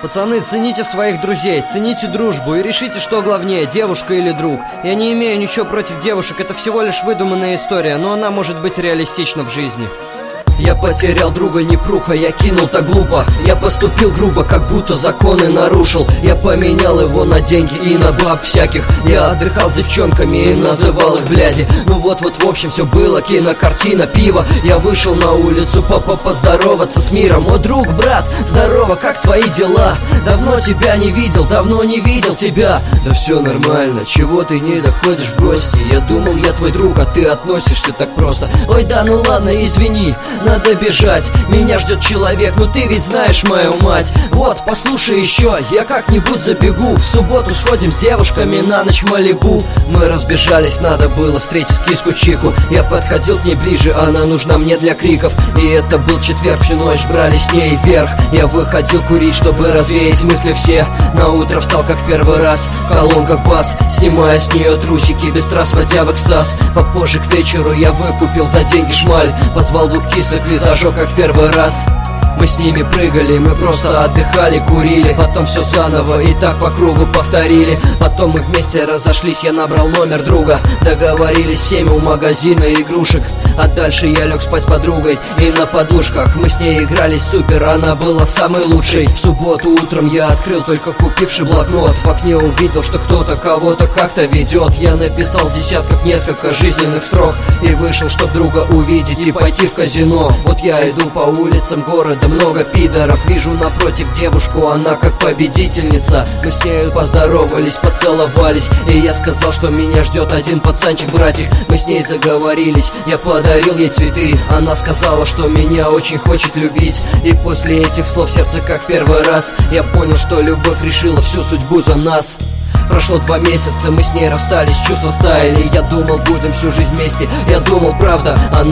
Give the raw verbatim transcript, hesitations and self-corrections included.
Пацаны, цените своих друзей, цените дружбу и решите, что главнее, девушка или друг. Я не имею ничего против девушек, это всего лишь выдуманная история, но она может быть реалистична в жизни. Я потерял друга, непруха, я кинул так глупо. Я поступил грубо, как будто законы нарушил. Я поменял его на деньги и на баб всяких. Я отдыхал с девчонками и называл их бляди. Ну вот-вот, в общем, все было, кинокартина, пиво. Я вышел на улицу папа поздороваться с миром. Мой друг, брат, здорово, как твои дела? Давно тебя не видел, давно не видел тебя. Да все нормально, чего ты не заходишь в гости? Я думал, я твой друг, а ты относишься так просто. Ой, да ну ладно, извини, надо бежать, меня ждет человек, ну ты ведь знаешь мою мать. Вот, послушай еще, я как-нибудь забегу. В субботу сходим с девушками на ночь в Малибу. Мы разбежались, надо было встретить киску Чику. Я подходил к ней ближе, она нужна мне для криков. И это был четверг, всю ночь брали с ней вверх. Я выходил курить, чтобы развеять мысли все. На утро встал как в первый раз, в колонках бас, снимая с нее трусики, без трасс вводя в экстаз. Попозже к вечеру я выкупил за деньги шмаль. Позвал двух кисок и зажег как в первый раз. Мы с ними прыгали, мы просто отдыхали, курили. Потом все заново и так по кругу повторили. Потом мы вместе разошлись, я набрал номер друга. Договорились всеми у магазина игрушек. А дальше я лег спать с подругой и на подушках. Мы с ней игрались супер, она была самой лучшей. В субботу утром я открыл только купивший блокнот. В окне увидел, что кто-то кого-то как-то ведет. Я написал десятков несколько жизненных строк и вышел, чтоб друга увидеть и пойти в казино. Вот я иду по улицам города, много пидоров. Вижу напротив девушку, она как победительница. Мы с нею поздоровались, поцеловались. И я сказал, что меня ждет один пацанчик-братик. Мы с ней заговорились, я подарил ей цветы. Она сказала, что меня очень хочет любить. И после этих слов сердце как в первый раз. Я понял, что любовь решила всю судьбу за нас. Прошло два месяца, мы с ней расстались, чувства стаяли. Я думал, будем всю жизнь вместе, я думал, правда, она